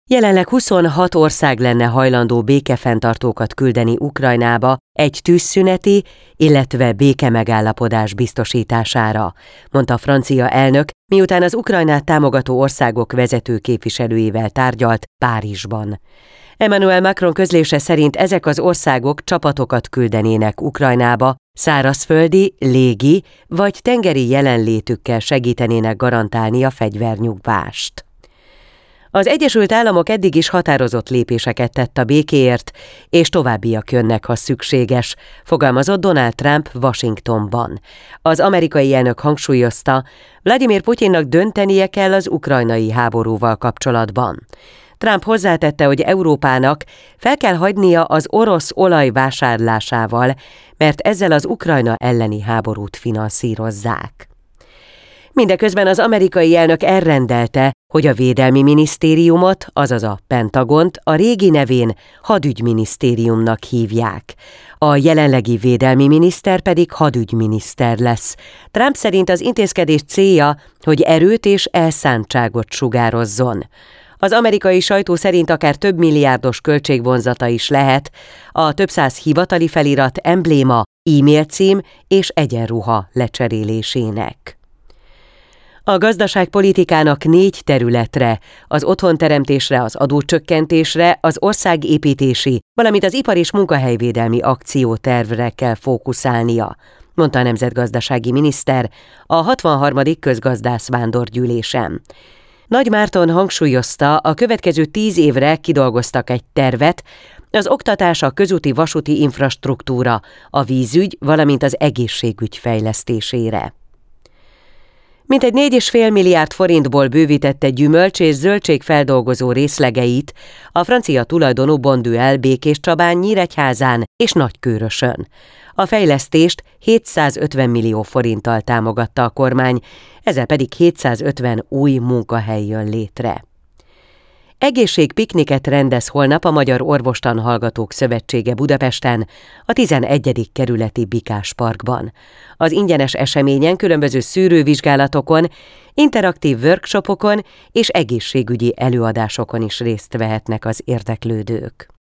Jelenleg 26 ország lenne hajlandó békefenntartókat küldeni Ukrajnába egy tűzszüneti, illetve békemegállapodás biztosítására, mondta a francia elnök, miután az Ukrajnát támogató országok vezető képviselőivel tárgyalt Párizsban. Emmanuel Macron közlése szerint ezek az országok csapatokat küldenének Ukrajnába, szárazföldi, légi vagy tengeri jelenlétükkel segítenének garantálni a fegyvernyugvást. Az Egyesült Államok eddig is határozott lépéseket tett a békéért, és továbbiak jönnek, ha szükséges, fogalmazott Donald Trump Washingtonban. Az amerikai elnök hangsúlyozta, Vladimir Putyinnak döntenie kell az ukrajnai háborúval kapcsolatban. Trump hozzátette, hogy Európának fel kell hagynia az orosz olaj vásárlásával, mert ezzel az Ukrajna elleni háborút finanszírozzák. Mindeközben az amerikai elnök elrendelte, hogy a Védelmi Minisztériumot, azaz a Pentagont a régi nevén Hadügyminisztériumnak hívják. A jelenlegi védelmi miniszter pedig hadügyminiszter lesz. Trump szerint az intézkedés célja, hogy erőt és elszántságot sugározzon. Az amerikai sajtó szerint akár több milliárdos költségvonzata is lehet, a több száz hivatali felirat, embléma, e-mail cím és egyenruha lecserélésének. A gazdaságpolitikának 4 területre, az otthonteremtésre, az adócsökkentésre, az országépítési, valamint az ipar- és munkahelyvédelmi akciótervre kell fókuszálnia, mondta a nemzetgazdasági miniszter a 63. közgazdász vándorgyűlésen. Nagy Márton hangsúlyozta, a következő 10 évre kidolgoztak egy tervet, az oktatás, a közúti vasúti infrastruktúra, a vízügy, valamint az egészségügy fejlesztésére. Mintegy 4,5 milliárd forintból bővítette gyümölcs- és zöldségfeldolgozó részlegeit a francia tulajdonú Bonduelle Békéscsabán, Nyíregyházán és Nagykőrösön. A fejlesztést 750 millió forinttal támogatta a kormány, ezzel pedig 750 új munkahely jön létre. Egészségpikniket rendez holnap a Magyar Orvostan Hallgatók Szövetsége Budapesten, a 11. kerületi Bikás Parkban. Az ingyenes eseményen különböző szűrővizsgálatokon, interaktív workshopokon és egészségügyi előadásokon is részt vehetnek az érdeklődők.